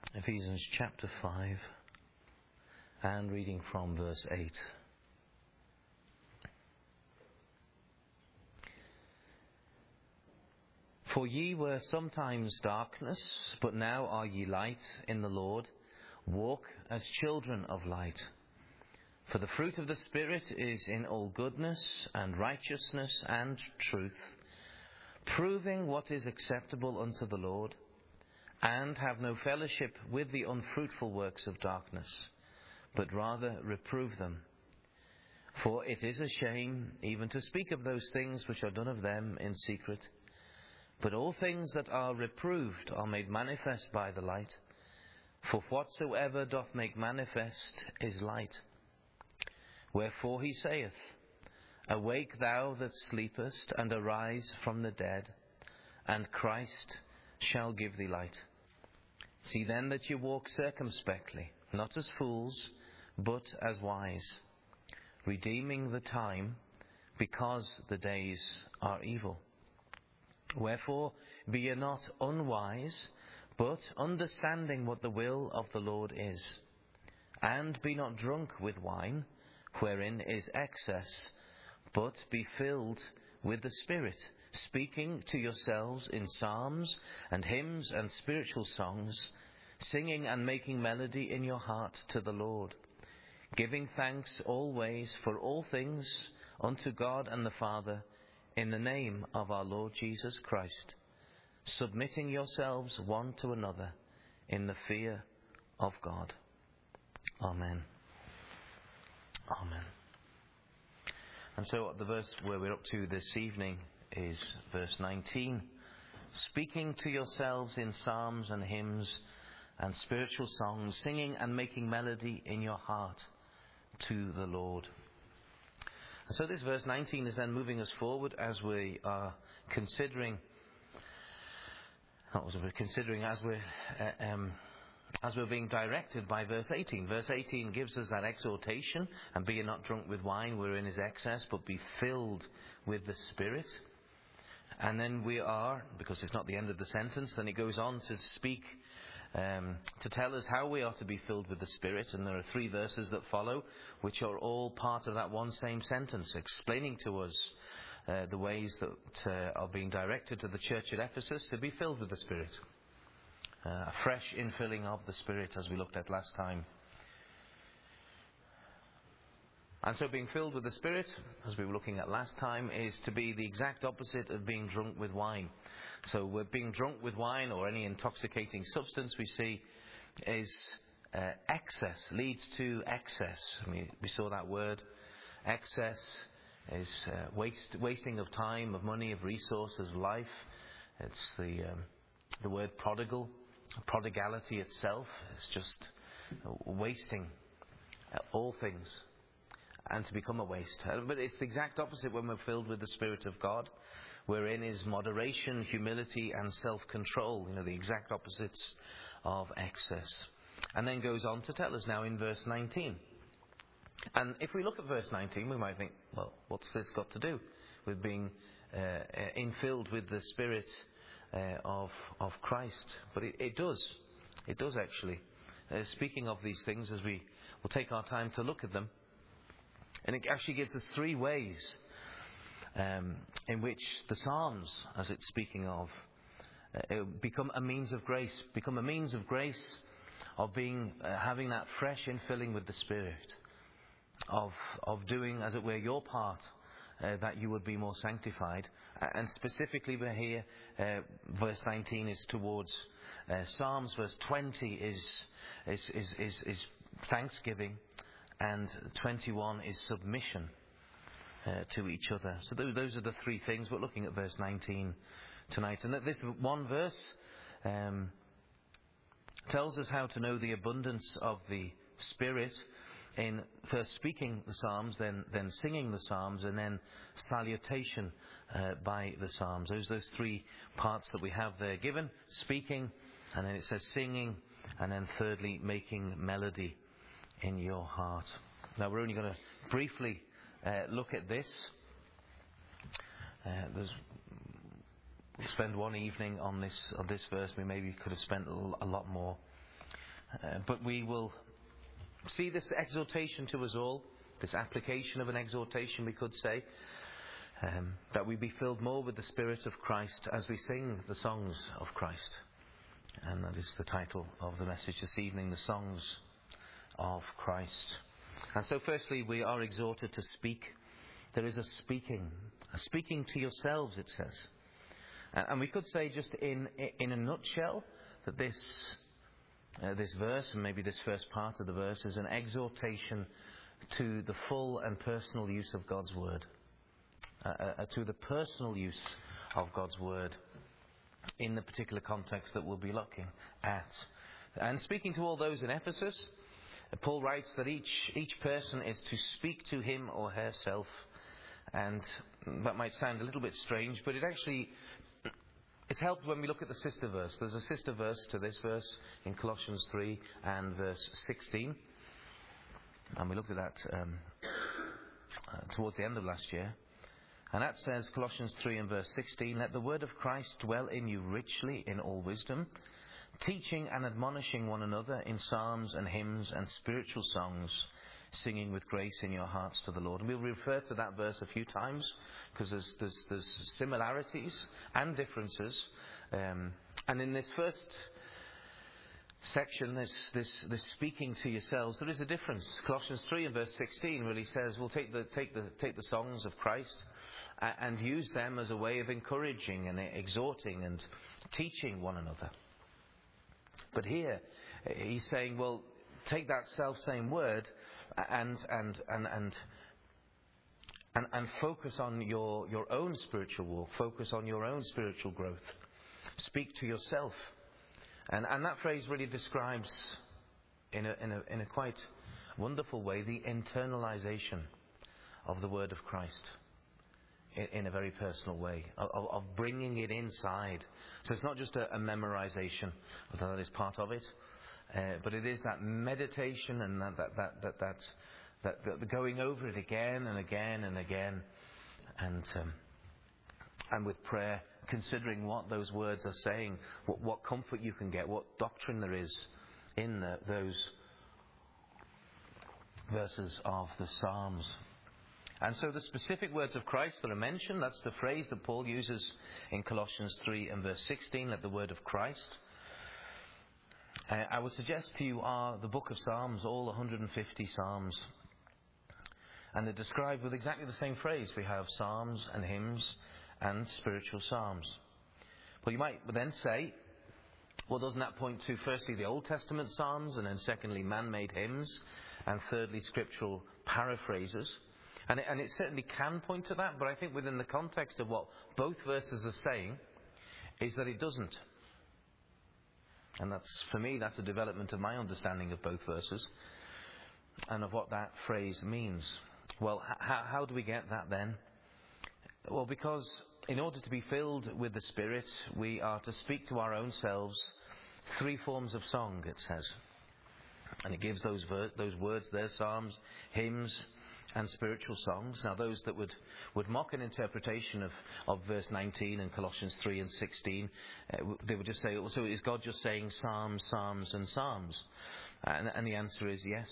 Ephesians chapter 5 and reading from verse 8. For ye were sometimes darkness, but now are ye light in the Lord. Walk as children of light. For the fruit of the Spirit is in all goodness and righteousness and truth, proving what is acceptable unto the Lord, and have no fellowship with the unfruitful works of darkness, but rather reprove them. For it is a shame even to speak of those things which are done of them in secret. But all things that are reproved are made manifest by the light. For whatsoever doth make manifest is light. Wherefore he saith, Awake thou that sleepest, and arise from the dead, and Christ shall give thee light. See then that ye walk circumspectly, not as fools, but as wise, redeeming the time, because the days are evil. Wherefore be ye not unwise, but understanding what the will of the Lord is. And be not drunk with wine, wherein is excess, but be filled with the Spirit, speaking to yourselves in psalms and hymns and spiritual songs, singing and making melody in your heart to the Lord, giving thanks always for all things unto God and the Father, in the name of our Lord Jesus Christ, submitting yourselves one to another in the fear of God. Amen. Amen. And so the verse where we're up to this evening is verse 19. Speaking to yourselves in psalms and hymns and spiritual songs, singing and making melody in your heart to the Lord. And so this verse 19 is then moving us forward as we are considering, as we're being directed by verse 18. Verse 18 gives us that exhortation, and be ye not drunk with wine wherein is excess, but be filled with the Spirit. And then we are, because it's not the end of the sentence, then it goes on to speak, to tell us how we are to be filled with the Spirit. And there are 3 verses that follow, which are all part of that one same sentence, explaining to us the ways that are being directed to the church at Ephesus to be filled with the Spirit. A fresh infilling of the Spirit, as we looked at last time. And so being filled with the Spirit, as we were looking at last time, is to be the exact opposite of being drunk with wine. So we're being drunk with wine, or any intoxicating substance we see, is excess, leads to excess. We saw that word. Excess is wasting of time, of money, of resources, life. It's the word prodigal. Prodigality itself is just wasting all things, and to become a waste. But it's the exact opposite when we're filled with the Spirit of God, wherein is moderation, humility and self-control, the exact opposites of excess. And then goes on to tell us now in verse 19. And if we look at verse 19, we might think, well, what's this got to do with being infilled with the Spirit of Christ? But it does. It does actually. Speaking of these things, as we will take our time to look at them, and it actually gives us 3 ways in which the Psalms, as it's speaking of, become a means of grace. Become a means of grace of being, having that fresh infilling with the Spirit, of doing, as it were, your part, that you would be more sanctified. And specifically, we're here, verse 19 is towards Psalms. Verse 20 is thanksgiving, and 21 is submission to each other. So those are the 3 things. We're looking at verse 19 tonight. And this one verse tells us how to know the abundance of the Spirit in first speaking the Psalms, then singing the Psalms, and then salutation by the Psalms. Those 3 parts that we have there given: speaking, and then it says singing, and then thirdly, making melody in your heart. Now we're only going to briefly look at this. We'll spend one evening on this verse. We maybe could have spent a lot more. But we will see this exhortation to us all, this application of an exhortation, we could say, that we be filled more with the Spirit of Christ as we sing the songs of Christ. And that is the title of the message this evening, the songs of Christ. And so firstly, we are exhorted to speak. There is a speaking to yourselves, it says. And we could say just in a nutshell that this verse, and maybe this first part of the verse, is an exhortation to the full and personal use of God's Word. To the personal use of God's Word in the particular context that we'll be looking at. And speaking to all those in Ephesus, Paul writes that each person is to speak to him or herself. And that might sound a little bit strange, but it's helped when we look at the sister verse. There's a sister verse to this verse in Colossians 3 and verse 16. And we looked at that towards the end of last year. And that says, Colossians 3 and verse 16, "Let the word of Christ dwell in you richly in all wisdom, teaching and admonishing one another in psalms and hymns and spiritual songs, singing with grace in your hearts to the Lord." And we'll refer to that verse a few times, because there's similarities and differences. And in this first section, this speaking to yourselves, there is a difference. Colossians 3 and verse 16 really says, we'll take the songs of Christ and use them as a way of encouraging and exhorting and teaching one another. But here he's saying, well, take that self-same word and focus on your own spiritual walk, focus on your own spiritual growth. Speak to yourself. And that phrase really describes in a quite wonderful way the internalization of the word of Christ in a very personal way, of bringing it inside. So it's not just a memorization, although that is part of it, but it is that meditation and that going over it again and again and again, and with prayer, considering what those words are saying, what comfort you can get, what doctrine there is in those verses of the Psalms. And so the specific words of Christ that are mentioned, that's the phrase that Paul uses in Colossians 3 and verse 16, "Let the word of Christ." I would suggest to you are the book of Psalms, all 150 Psalms. And they're described with exactly the same phrase. We have psalms and hymns and spiritual psalms. Well, you might then say, well, doesn't that point to firstly the Old Testament psalms, and then secondly man-made hymns, and thirdly scriptural paraphrases? And it certainly can point to that, but I think within the context of what both verses are saying is that it doesn't. And for me, that's a development of my understanding of both verses and of what that phrase means. Well, how do we get that then? Well, because in order to be filled with the Spirit, we are to speak to our own selves 3 forms of song, it says. And it gives those words there, psalms, hymns, and spiritual songs. Now, those that would mock an interpretation of verse 19 and Colossians 3 and 16, they would just say, so is God just saying psalms, psalms, and psalms? And the answer is yes.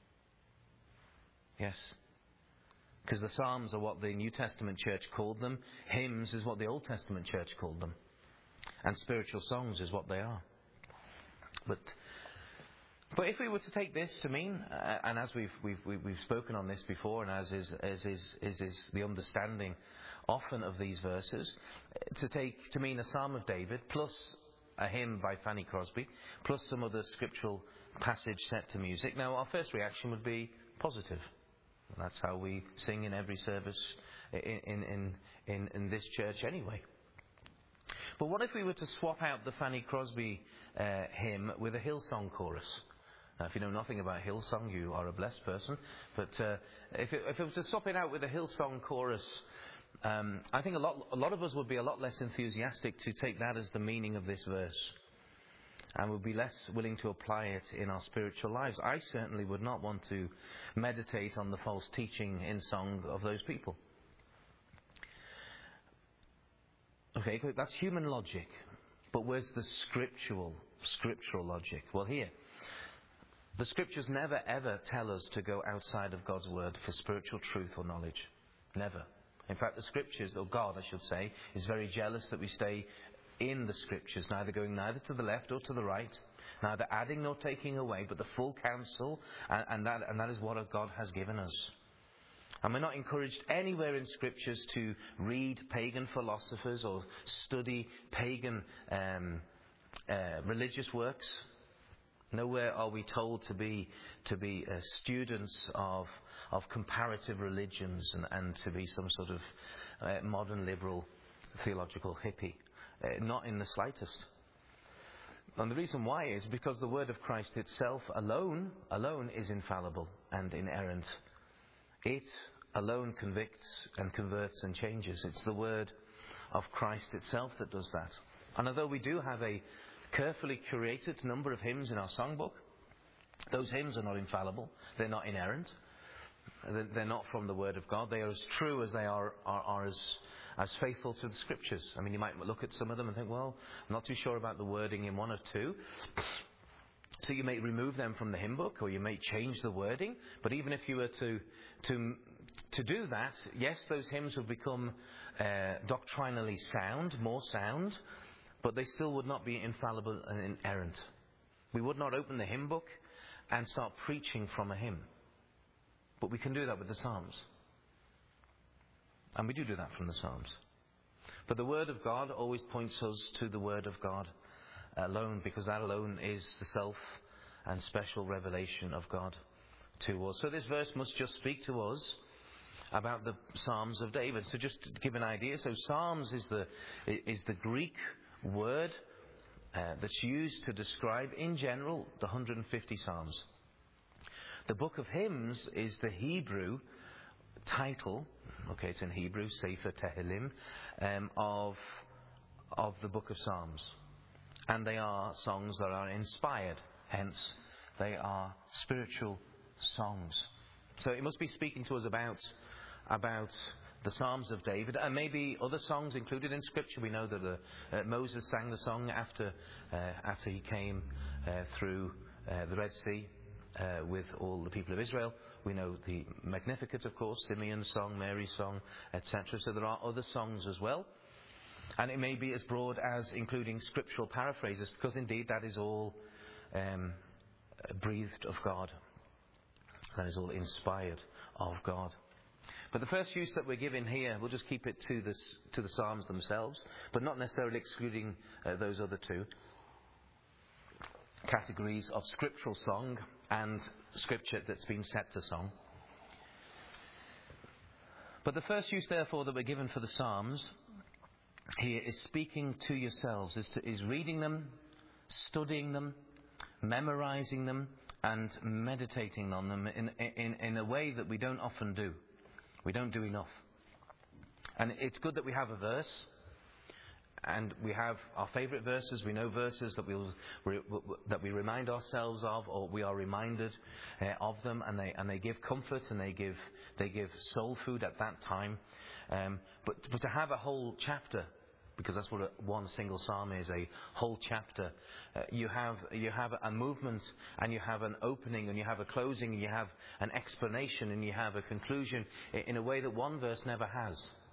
Yes. Because the psalms are what the New Testament church called them. Hymns is what the Old Testament church called them. And spiritual songs is what they are. But if we were to take this to mean, and as we've spoken on this before, and as is the understanding often of these verses, to mean a Psalm of David plus a hymn by Fanny Crosby plus some other scriptural passage set to music. Now, our first reaction would be positive. That's how we sing in every service in this church anyway. But what if we were to swap out the Fanny Crosby hymn with a Hillsong chorus? Now, if you know nothing about Hillsong, you are a blessed person. But if it was to swap it out with a Hillsong chorus, I think a lot of us would be a lot less enthusiastic to take that as the meaning of this verse, and would be less willing to apply it in our spiritual lives. I certainly would not want to meditate on the false teaching in song of those people. Okay, that's human logic. But where's the scriptural logic? Well, here. The Scriptures never ever tell us to go outside of God's Word for spiritual truth or knowledge. Never. In fact, the Scriptures, or God I should say, is very jealous that we stay in the Scriptures, neither to the left or to the right, neither adding nor taking away, but the full counsel, and that is what God has given us. And we're not encouraged anywhere in Scriptures to read pagan philosophers or study pagan religious works. Nowhere are we told to be students of comparative religions and to be some sort of modern liberal theological hippie. Not in the slightest. And the reason why is because the word of Christ itself alone is infallible and inerrant. It alone convicts and converts and changes. It's the word of Christ itself that does that. And although we do have a carefully curated number of hymns in our songbook, those hymns are not infallible. They're not inerrant. They're not from the word of God. They are as true as they are as faithful to the Scriptures. I mean, you might look at some of them and think, well, I'm not too sure about the wording in one or two. So you may remove them from the hymn book, or you may change the wording. But even if you were to do that, yes, those hymns would become doctrinally sound, more sound, but they still would not be infallible and inerrant. We would not open the hymn book and start preaching from a hymn. But we can do that with the Psalms. And we do that from the Psalms. But the Word of God always points us to the Word of God alone, because that alone is the self and special revelation of God to us. So this verse must just speak to us about the Psalms of David. So just to give an idea, so Psalms is the Greek word that's used to describe, in general, the 150 Psalms. The book of hymns is the Hebrew title, okay, it's in Hebrew, Sefer Tehillim, of the book of Psalms. And they are songs that are inspired, hence they are spiritual songs. So it must be speaking to us about the Psalms of David, and maybe other songs included in Scripture. We know that Moses sang the song after he came through the Red Sea with all the people of Israel. We know the Magnificat, of course, Simeon's song, Mary's song, etc. So there are other songs as well. And it may be as broad as including scriptural paraphrases, because indeed that is all breathed of God. That is all inspired of God. But the first use that we're given here, we'll just keep it to the Psalms themselves, but not necessarily excluding those other two categories of scriptural song and scripture that's been set to song. But the first use, therefore, that we're given for the Psalms here is speaking to yourselves, is reading them, studying them, memorizing them, and meditating on them in a way that we don't often do. We don't do enough. And it's good that we have a verse, and we have our favourite verses. We know verses that we remind ourselves of, or we are reminded of them, and they give comfort and they give soul food at that time. But to have a whole chapter, because that's what one single psalm is, a whole chapter. You have a movement, and you have an opening, and you have a closing, and you have an explanation, and you have a conclusion in a way that one verse never has.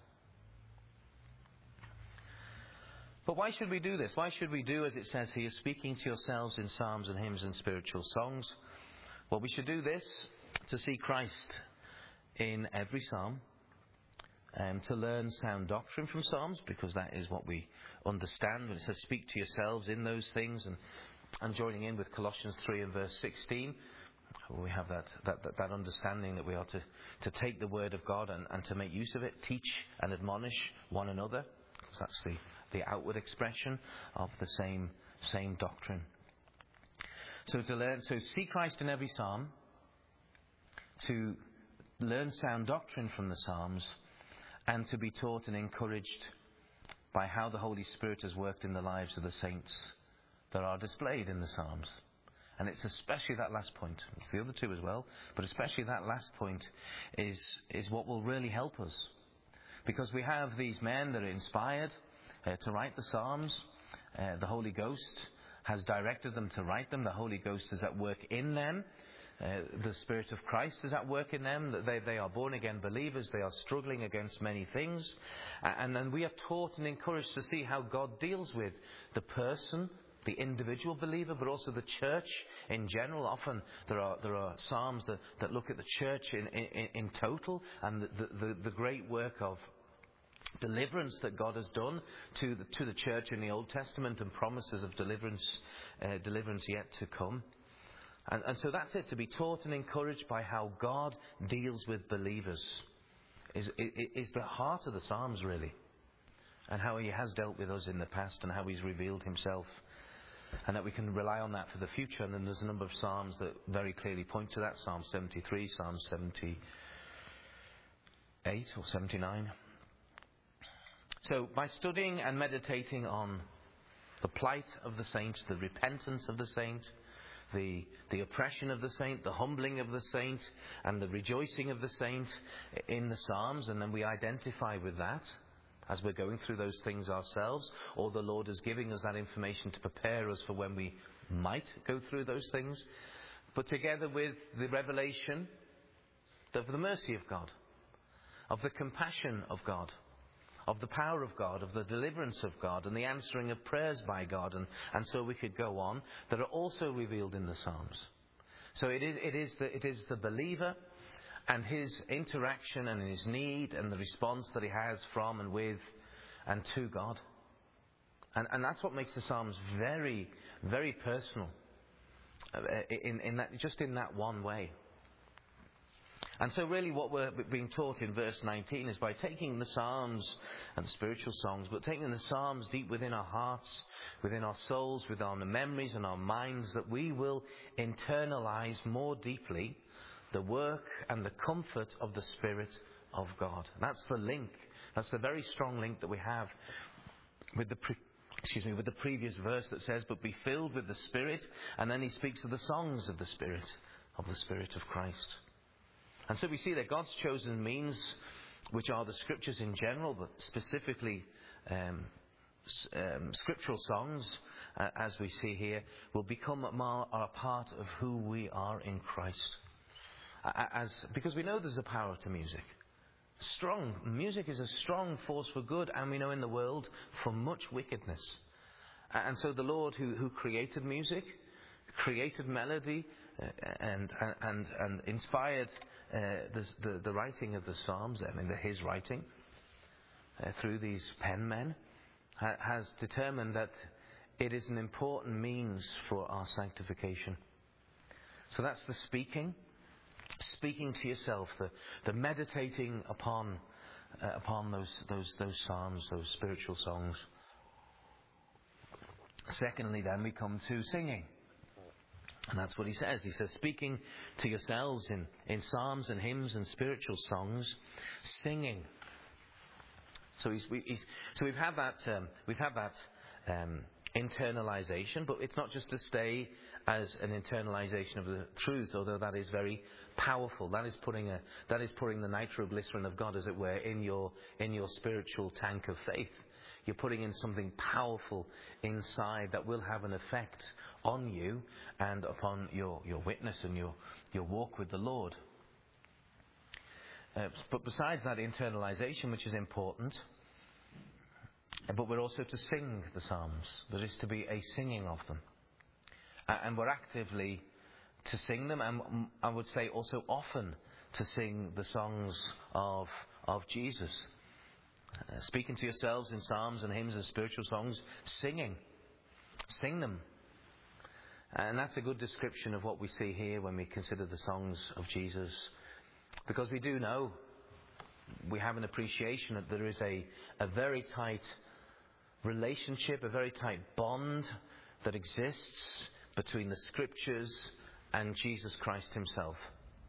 But why should we do this? Why should we do, as it says here, speaking to yourselves in psalms and hymns and spiritual songs? Well, we should do this to see Christ in every psalm, to learn sound doctrine from Psalms, because that is what we understand when it says speak to yourselves in those things, and joining in with Colossians 3 and verse 16, we have that understanding that we are to take the word of God and to make use of it, teach and admonish one another, because that's the outward expression of the same doctrine. So see Christ in every psalm, to learn sound doctrine from the Psalms, and to be taught and encouraged by how the Holy Spirit has worked in the lives of the saints that are displayed in the Psalms. And it's especially that last point. It's the other two as well, but especially that last point is what will really help us. Because we have these men that are inspired to write the Psalms. The Holy Ghost has directed them to write them. The Holy Ghost is at work in them. The Spirit of Christ is at work in them. They are born-again believers. They are struggling against many things. And then we are taught and encouraged to see how God deals with the person, the individual believer, but also the church in general. Often there are psalms that look at the church in total, and the great work of deliverance that God has done to the church in the Old Testament, and promises of deliverance yet to come. And so that's it, to be taught and encouraged by how God deals with believers is the heart of the Psalms, really, and how He has dealt with us in the past and how He's revealed Himself, and that we can rely on that for the future. And then there's a number of Psalms that very clearly point to that. Psalm 73, Psalm 78 or 79. So by studying and meditating on the plight of the saint, the repentance of the saint, the oppression of the saint, the humbling of the saint, and the rejoicing of the saint in the Psalms, and then we identify with that as we're going through those things ourselves, or the Lord is giving us that information to prepare us for when we might go through those things, but together with the revelation of the mercy of God, of the compassion of God, of the power of God, of the deliverance of God, and the answering of prayers by God, and so we could go on, that are also revealed in the Psalms. So it is the believer and his interaction and his need and the response that he has from and with and to God. And that's what makes the Psalms very, very personal, in that one way. And so really what we're being taught in verse 19 is by taking the Psalms and spiritual songs, but taking the Psalms deep within our hearts, within our souls, within our memories and our minds, that we will internalize more deeply the work and the comfort of the Spirit of God. That's the link. That's the very strong link that we have with the previous verse that says, "But be filled with the Spirit," and then he speaks of the songs of the Spirit of Christ. And so we see that God's chosen means, which are the Scriptures in general, but specifically scriptural songs, as we see here, will become a part of who we are in Christ. Because we know there's a power to music. Music is a strong force for good, and we know in the world for much wickedness. And so the Lord who created music, created melody, and inspired the writing of the Psalms, his writing, through these pen men, has determined that it is an important means for our sanctification. So that's the speaking to yourself, the meditating upon those psalms, those spiritual songs. Secondly, then we come to singing. And that's what he says. He says, speaking to yourselves in psalms and hymns and spiritual songs, singing. So we've had that internalization, but it's not just to stay as an internalization of the truth, although that is very powerful. That is putting the nitroglycerin of God, as it were, in your spiritual tank of faith. You're putting in something powerful inside that will have an effect on you and upon your witness and your walk with the Lord. But besides that internalization, which is important, but we're also to sing the Psalms. There is to be a singing of them. And we're actively to sing them, and I would say also often to sing the songs of Jesus. Speaking to yourselves in psalms and hymns and spiritual songs, sing them. And that's a good description of what we see here when we consider the songs of Jesus, because we do know, we have an appreciation that there is a very tight relationship, a very tight bond that exists between the Scriptures and Jesus Christ himself.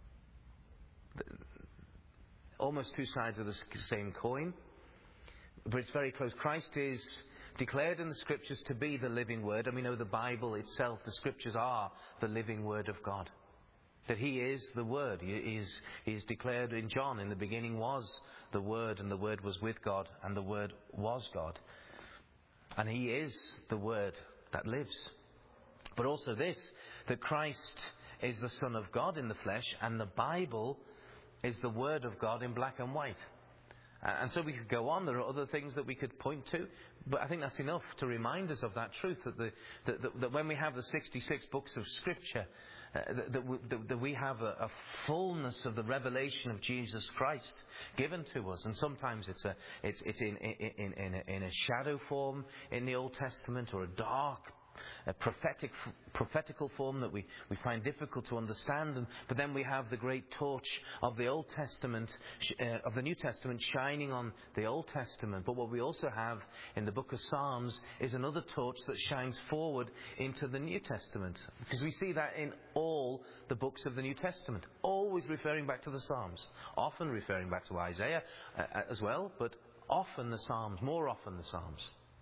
Almost two sides of the same coin, but it's very close. Christ is declared in the Scriptures to be the living Word, and we know the Bible itself, the Scriptures are the living Word of God. That He is the Word. He is declared in John, in the beginning was the Word, and the Word was with God, and the Word was God. And He is the Word that lives. But also this, that Christ is the Son of God in the flesh, and the Bible is the Word of God in black and white. And so we could go on. There are other things that we could point to, but I think that's enough to remind us of that truth, that when we have the 66 books of Scripture, that we have a fullness of the revelation of Jesus Christ given to us. And sometimes it's in a shadow form in the Old Testament, or a dark, a prophetical form that we find difficult to understand. But then we have the great torch of the Old Testament, of the New Testament, shining on the Old Testament. But what we also have in the book of Psalms is another torch that shines forward into the New Testament. Because we see that in all the books of the New Testament, always referring back to the Psalms, often referring back to Isaiah as well, but often the Psalms, more often the Psalms.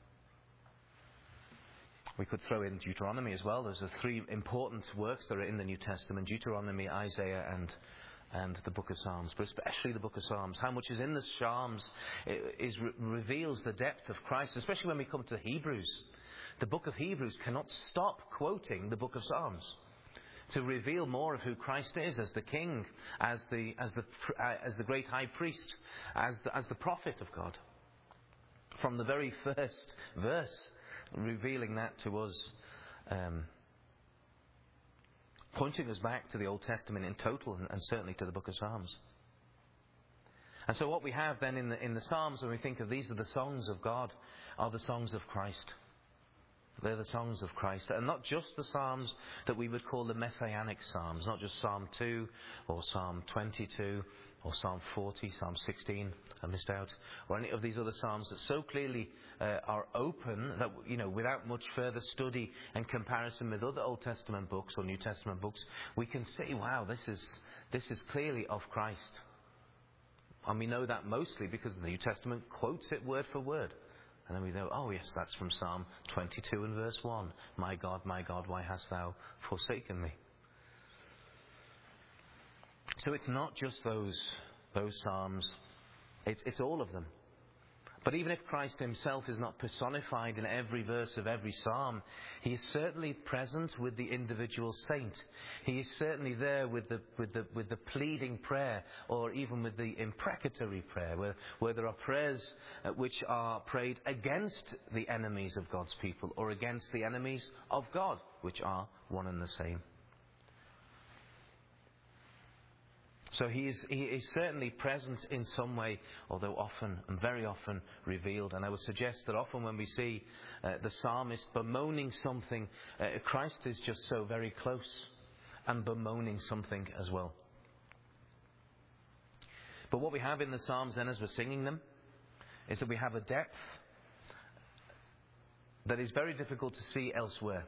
We could throw in Deuteronomy as well. There's the three important works that are in the New Testament: Deuteronomy, Isaiah, and the book of Psalms. But especially the book of Psalms. How much is in the Psalms reveals the depth of Christ, especially when we come to Hebrews. The book of Hebrews cannot stop quoting the book of Psalms to reveal more of who Christ is as the King, as the great High Priest, as the prophet of God. From the very first verse, revealing that to us, pointing us back to the Old Testament in total, and certainly to the book of Psalms. And so what we have then in the Psalms, when we think of these are the songs of God, are the songs of Christ. They're the songs of Christ. And not just the Psalms that we would call the Messianic Psalms, not just Psalm 2 or Psalm 22 or Psalm 40, Psalm 16, I missed out, or any of these other Psalms that so clearly are open that, without much further study and comparison with other Old Testament books or New Testament books, we can see, wow, this is clearly of Christ. And we know that mostly because the New Testament quotes it word for word. And then we know, oh yes, that's from Psalm 22 and verse 1. My God, why hast thou forsaken me? So it's not just those Psalms, it's all of them. But even if Christ himself is not personified in every verse of every psalm, he is certainly present with the individual saint. He is certainly there with the pleading prayer, or even with the imprecatory prayer, where there are prayers which are prayed against the enemies of God's people, or against the enemies of God, which are one and the same. So he is certainly present in some way, although often, and very often, revealed. And I would suggest that often when we see the psalmist bemoaning something, Christ is just so very close and bemoaning something as well. But what we have in the Psalms then, as we're singing them, is that we have a depth that is very difficult to see elsewhere.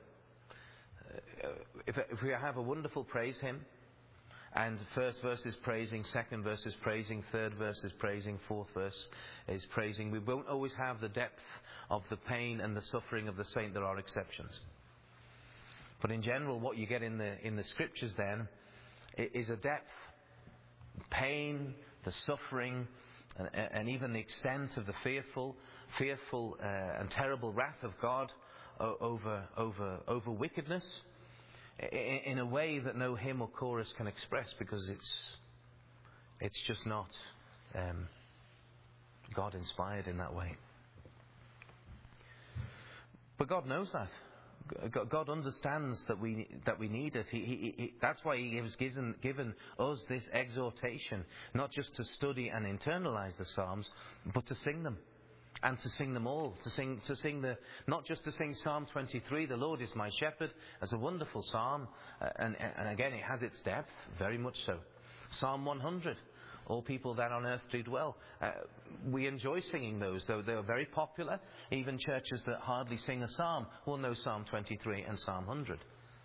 If we have a wonderful praise hymn, and first verse is praising, second verse is praising, third verse is praising, fourth verse is praising, we won't always have the depth of the pain and the suffering of the saint. There are exceptions. But in general, what you get in the Scriptures then is a depth, pain, the suffering, and even the extent of the fearful and terrible wrath of God over wickedness, in a way that no hymn or chorus can express, because it's just not God inspired in that way. But God knows that. God understands that we need it. He that's why He has given us this exhortation, not just to study and internalize the Psalms, but to sing them. And to sing them all, not just to sing Psalm 23, the Lord is my shepherd, as a wonderful psalm, and again it has its depth, very much so. Psalm 100, all people that on earth do dwell. We enjoy singing those, though they are very popular. Even churches that hardly sing a psalm will know Psalm 23 and Psalm 100.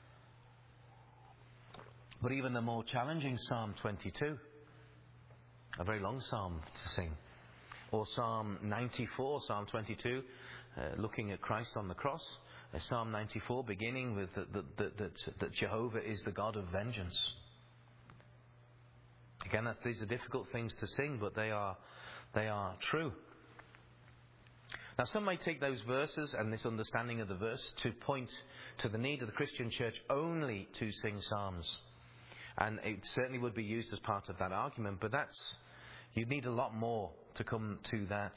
But even the more challenging Psalm 22, a very long psalm to sing. Or Psalm 94, Psalm 22, looking at Christ on the cross. Psalm 94, beginning with that Jehovah is the God of vengeance. Again, these are difficult things to sing, but they are true. Now, some may take those verses and this understanding of the verse to point to the need of the Christian church only to sing psalms. And it certainly would be used as part of that argument, but you'd need a lot more to come to that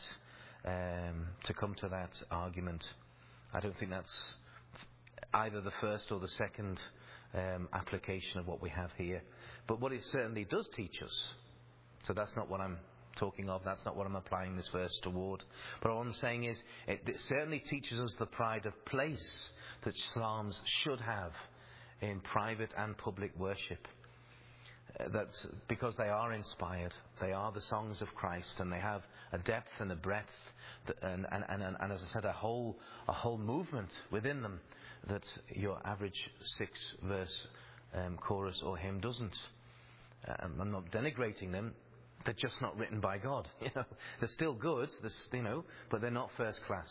argument. I don't think that's either the first or the second application of what we have here. But what it certainly does teach us, so that's not what I'm talking of, that's not what I'm applying this verse toward. But what I'm saying is, it certainly teaches us the pride of place that psalms should have in private and public worship. That's because they are inspired. They are the songs of Christ, and they have a depth and a breadth, and as I said, a whole movement within them that your average 6-verse chorus or hymn doesn't. I'm not denigrating them. They're just not written by God. They're still good, but they're not first class.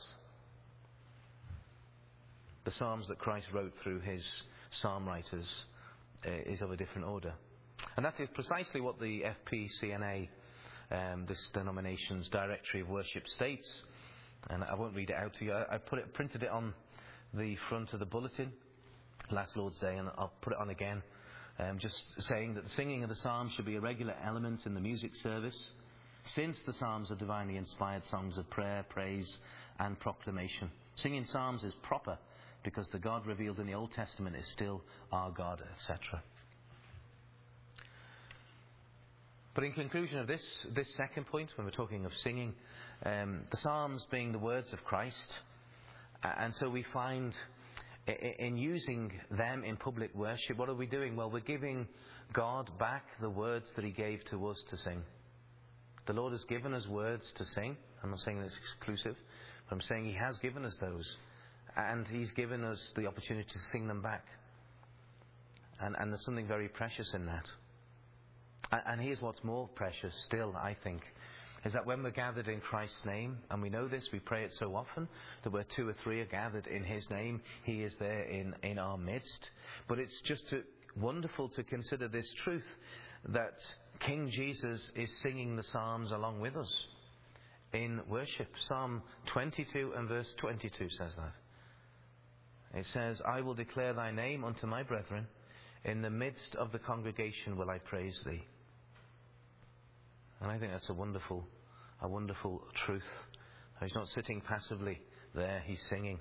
The psalms that Christ wrote through his psalm writers is of a different order. And that is precisely what the FPCNA, this denomination's directory of worship, states. And I won't read it out to you. I printed it on the front of the bulletin last Lord's Day, and I'll put it on again. Just saying that the singing of the psalms should be a regular element in the music service, since the psalms are divinely inspired songs of prayer, praise, and proclamation. Singing psalms is proper because the God revealed in the Old Testament is still our God, etc. But in conclusion of this second point, when we're talking of singing, the psalms being the words of Christ, and so we find in using them in public worship, what are we doing? Well, we're giving God back the words that he gave to us to sing. The Lord has given us words to sing. I'm not saying it's exclusive, but I'm saying he has given us those. And he's given us the opportunity to sing them back. And there's something very precious in that. And here's what's more precious still, I think, is that when we're gathered in Christ's name, and we know this, we pray it so often, that where 2 or 3 are gathered in his name, he is there in our midst. But it's just wonderful to consider this truth, that King Jesus is singing the psalms along with us in worship. Psalm 22 and verse 22 says that. It says, I will declare thy name unto my brethren. In the midst of the congregation will I praise thee. And I think that's a wonderful truth. He's not sitting passively there, he's singing.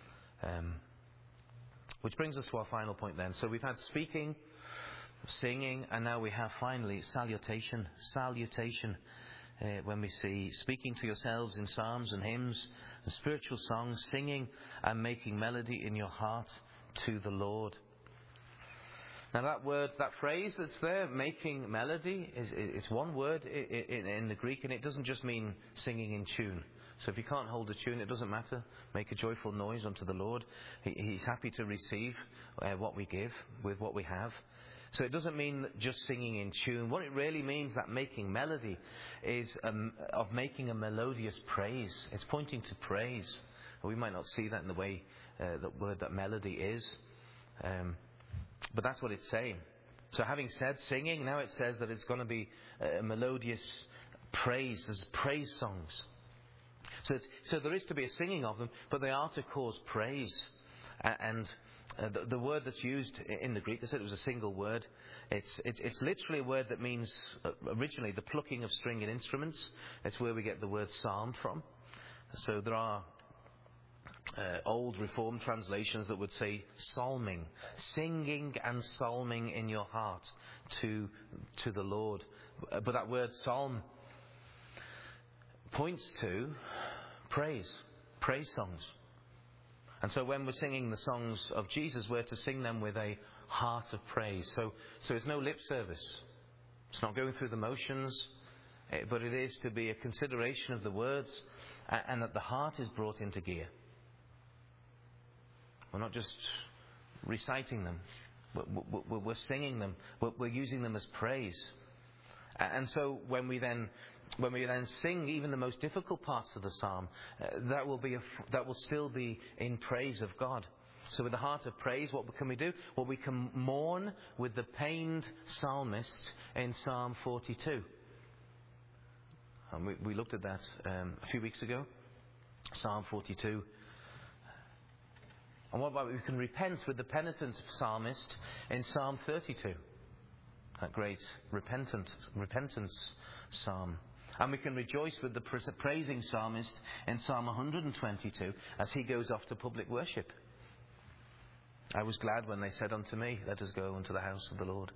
Which brings us to our final point then. So we've had speaking, singing, and now we have finally salutation. Salutation. When we see speaking to yourselves in psalms and hymns and spiritual songs, singing and making melody in your heart to the Lord. Now that phrase that's there, making melody, it's one word in the Greek, and it doesn't just mean singing in tune. So if you can't hold a tune, it doesn't matter. Make a joyful noise unto the Lord. He's happy to receive what we give with what we have. So it doesn't mean just singing in tune. What it really means, that making melody, is of making a melodious praise. It's pointing to praise. We might not see that in the way that word, that melody is. But that's what it's saying. So having said singing, now it says that it's going to be a melodious praise. There's praise songs. So there is to be a singing of them, but they are to cause praise. And the word that's used in the Greek, I said it was a single word. It's literally a word that means originally the plucking of stringed instruments. It's where we get the word psalm from. So there are old Reformed translations that would say psalming, singing and psalming in your heart to the Lord. But that word psalm points to praise songs. And so when we're singing the songs of Jesus, we're to sing them with a heart of praise. So it's no lip service. It's not going through the motions, but it is to be a consideration of the words, and that the heart is brought into gear. We're not just reciting them. We're singing them. We're using them as praise. And so when we then sing even the most difficult parts of the psalm, that will still be in praise of God. So with the heart of praise, what can we do? Well, we can mourn with the pained psalmist in Psalm 42. And we looked at that a few weeks ago. Psalm 42. And what about we can repent with the penitent psalmist in Psalm 32? That great repentance psalm. And we can rejoice with the praising psalmist in Psalm 122 as he goes off to public worship. I was glad when they said unto me, let us go into the house of the Lord.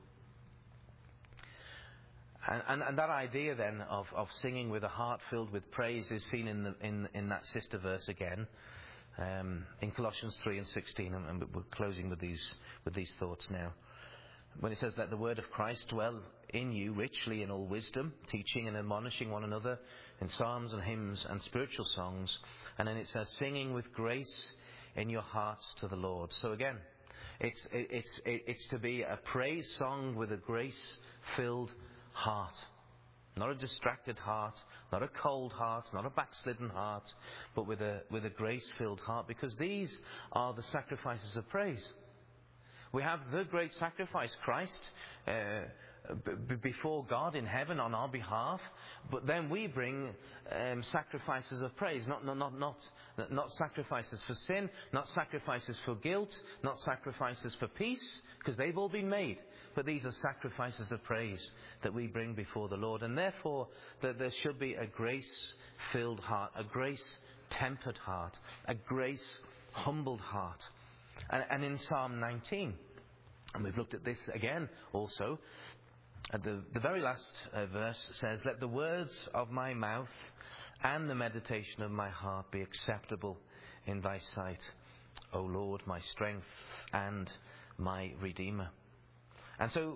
And that idea then of singing with a heart filled with praise is seen in that sister verse again, in Colossians 3 and 16, and we're closing with these thoughts now. When it says, let the word of Christ dwell in you richly in all wisdom, teaching and admonishing one another in psalms and hymns and spiritual songs. And then it says, singing with grace in your hearts to the Lord. So again, it's to be a praise song with a grace-filled heart. Not a distracted heart, not a cold heart, not a backslidden heart, but with a grace-filled heart, because these are the sacrifices of praise. We have the great sacrifice, Christ, before God in heaven on our behalf, but then we bring sacrifices of praise, not sacrifices for sin, not sacrifices for guilt, not sacrifices for peace, because they've all been made, but these are sacrifices of praise that we bring before the Lord. And therefore that there should be a grace-filled heart, a grace-tempered heart, a grace-humbled heart. And in Psalm 19, and we've looked at this again also, at the very last verse says, let the words of my mouth and the meditation of my heart be acceptable in thy sight, O Lord, my strength and my Redeemer. And so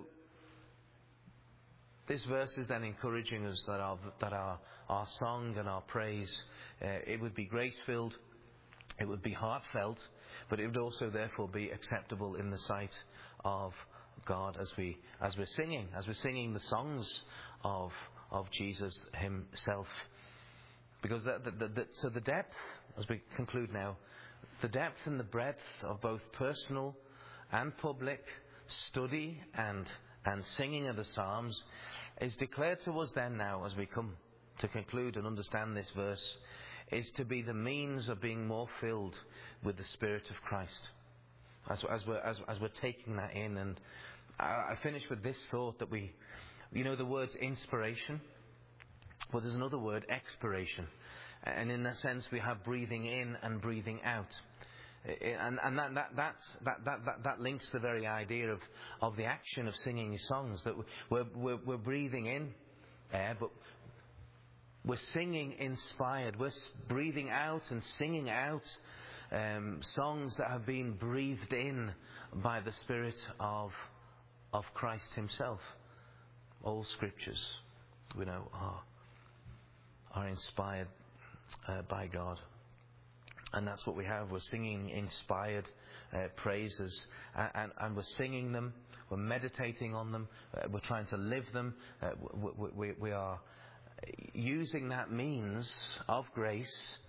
this verse is then encouraging us that our song and our praise, it would be grace-filled, it would be heartfelt, but it would also therefore be acceptable in the sight of God as we're singing the songs of Jesus himself. Because so the depth, as we conclude now, the depth and the breadth of both personal and public study and singing of the Psalms is declared to us then now, as we come to conclude and understand this verse, is to be the means of being more filled with the Spirit of Christ. As we're taking that in. And I finish with this thought that the words inspiration, well, there's another word, expiration. And in that sense we have breathing in and breathing out. And that links the very idea of the action of singing songs, that we're breathing in air, but we're singing inspired. We're breathing out and singing out songs that have been breathed in by the Spirit of Christ himself. All scriptures, we know, are inspired by God. And that's what we have. We're singing inspired praises, and we're singing them, we're meditating on them, we're trying to live them, we are using that means of grace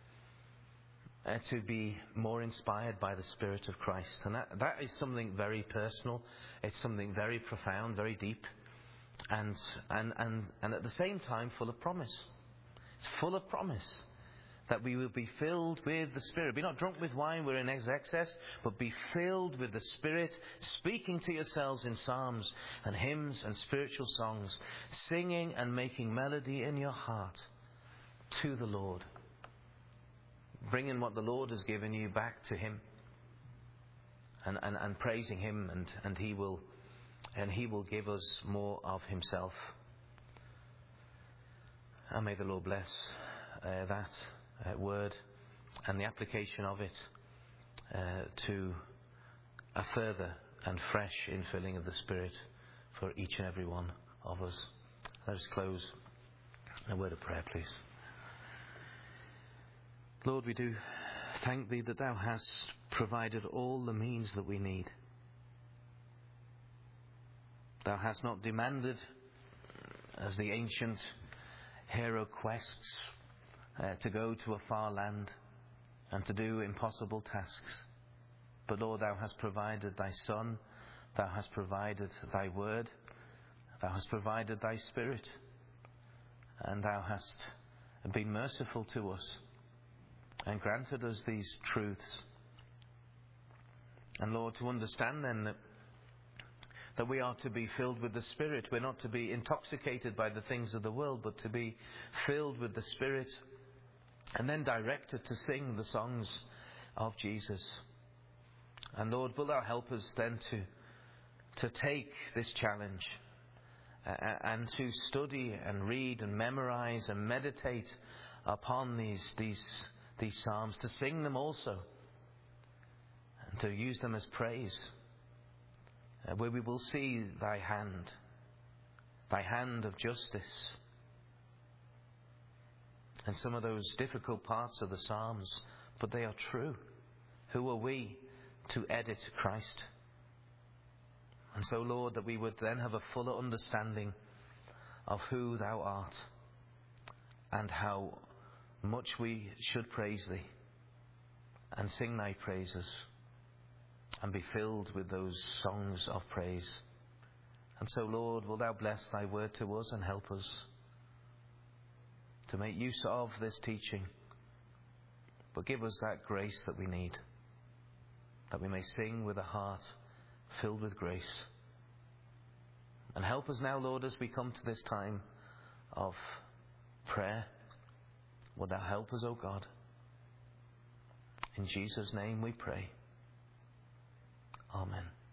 to be more inspired by the Spirit of Christ. And that is something very personal, it's something very profound, very deep, and at the same time full of promise. It's full of promise that we will be filled with the Spirit. Be not drunk with wine, we're in excess, but be filled with the Spirit, speaking to yourselves in psalms and hymns and spiritual songs, singing and making melody in your heart to the Lord. Bringing what the Lord has given you back to him, and praising him, and he will give us more of himself. And may the Lord bless that word and the application of it to a further and fresh infilling of the Spirit for each and every one of us. Let us close in a word of prayer, please. Lord, we do thank thee that thou hast provided all the means that we need. Thou hast not demanded, as the ancient hero quests, to go to a far land and to do impossible tasks. But Lord, thou hast provided thy Son, thou hast provided thy word, thou hast provided thy Spirit, and thou hast been merciful to us. and granted us these truths. And Lord, to understand then that we are to be filled with the Spirit. We're not to be intoxicated by the things of the world, but to be filled with the Spirit and then directed to sing the songs of Jesus. And Lord, will thou help us then to take this challenge and to study and read and memorize and meditate upon these psalms, to sing them also and to use them as praise, where we will see thy hand of justice. And some of those difficult parts of the psalms, but they are true. Who are we to edit Christ? And so, Lord, that we would then have a fuller understanding of who thou art and how much we should praise thee and sing thy praises and be filled with those songs of praise. And so, Lord, will thou bless thy word to us and help us to make use of this teaching, but give us that grace that we need, that we may sing with a heart filled with grace. And help us now, Lord, as we come to this time of prayer. Would thou help us, O God? In Jesus' name we pray. Amen.